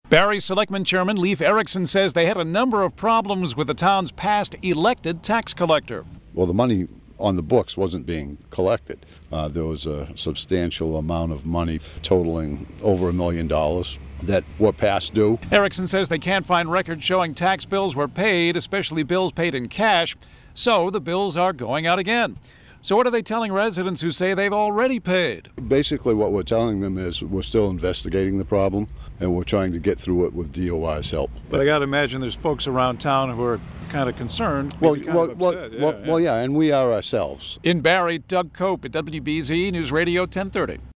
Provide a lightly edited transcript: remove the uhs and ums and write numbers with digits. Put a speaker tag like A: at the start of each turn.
A: Barre Selectman Chairman Leif Erikson says they had a number of problems with the town's past elected tax collector.
B: Well, the money on the books wasn't being collected. There was a substantial amount of money totaling over $1 million that were past due.
A: Erikson says they can't find records showing tax bills were paid, especially bills paid in cash, so the bills are going out again. So what are they telling residents who say they've already paid?
B: Basically what we're telling them is we're still investigating the problem and we're trying to get through it with DOI's help.
A: But I got to imagine there's folks around town who are kind of concerned.
B: Well,
A: upset.
B: Yeah, and we are ourselves.
A: In Barre, Doug Cope at WBZ News Radio 1030.